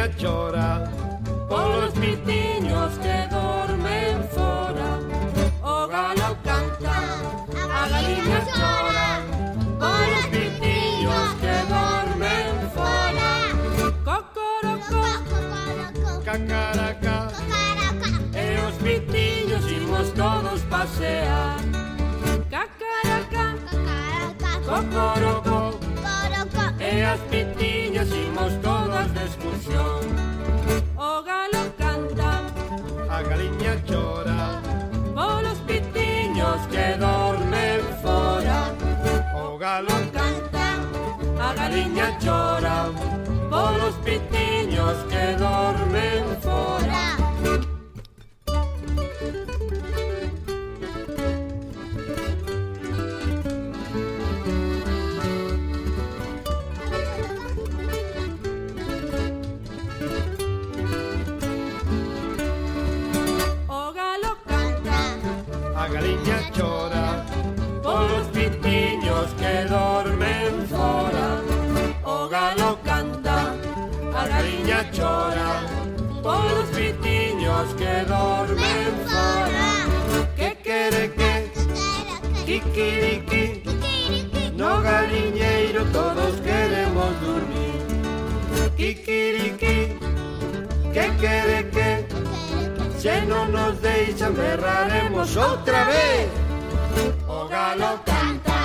galiña chora polos pitiños que dormen fora. O galo canta, a galiña chora polos pitiños que dormen fora. Cocorocó, cacaracá, e os pitiños imos todos pasear. Cacaracá, cocorocó, e as pitiñas imos todas de excursión. O galo canta, a galiña chora polos pitiños que dormen fora. O galo canta, a galiña chora polos pitiños que dormen fora. A galiña chora polos pitiños que dormen fora. O galo canta, a galiña chora polos pitiños que dormen fora. Que quere que, kikiriki, no galiñeiro todos queremos dormir. Kikiriki, que quere que, se non nos deixan berraremos outra vez. O galo canta,